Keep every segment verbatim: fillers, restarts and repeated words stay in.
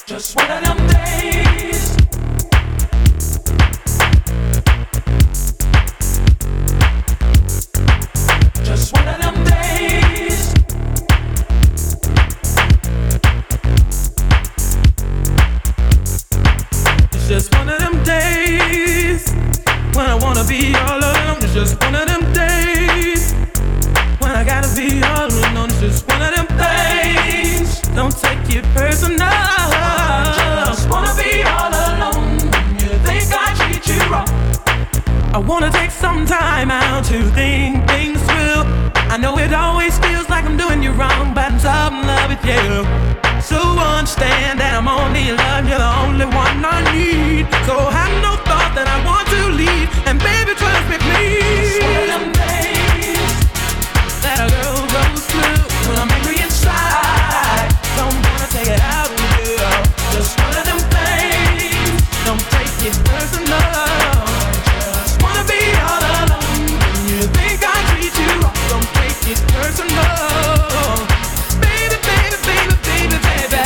Just one of them days. Just one of them days. It's just one of them days when I wanna be all alone. It's just one of them days when I gotta be all alone. It's just one of them things. Don't take it personal. I just wanna be all alone. You think I treat you wrong? I wanna take some time out to think things through. I know it always feels like I'm doing you wrong, but I'm so in love with you. So understand that I'm only in love. You're the only one I need. So have no thought that I want to leave. And baby, trust me, please. It's one of them days that a girl goes through when I'm angry inside. Don't wanna take it out on you. Just one of them things. Don't take it personal. Just wanna be all alone. When you think I treat you wrong, don't take it personal. Baby, baby, baby, baby, baby.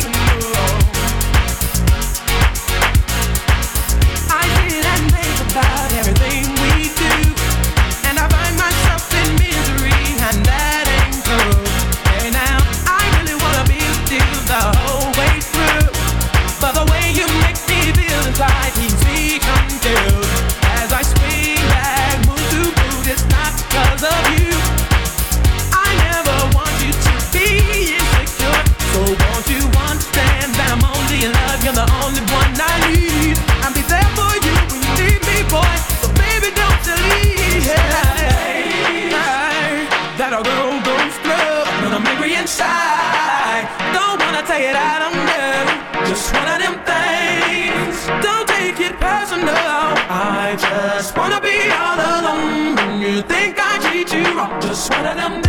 I sit and think about everything we do, and I find myself in misery, and that ain't good. Hey now, I really wanna be with you the whole way through, but the way you make me feel inside keeps me confused. As I swing back, move to boot, it's not because of you. I never want you to be insecure, so won't you understand that I'm only in love? You're the only one I need. I'll be there for you when you need me, boy. So baby, don't you leave. That a girl goes through when I'm angry inside. Don't wanna take it out on you. Just one of them things. Don't take it personal. I just wanna be all alone. When you think I treat you wrong, just one of them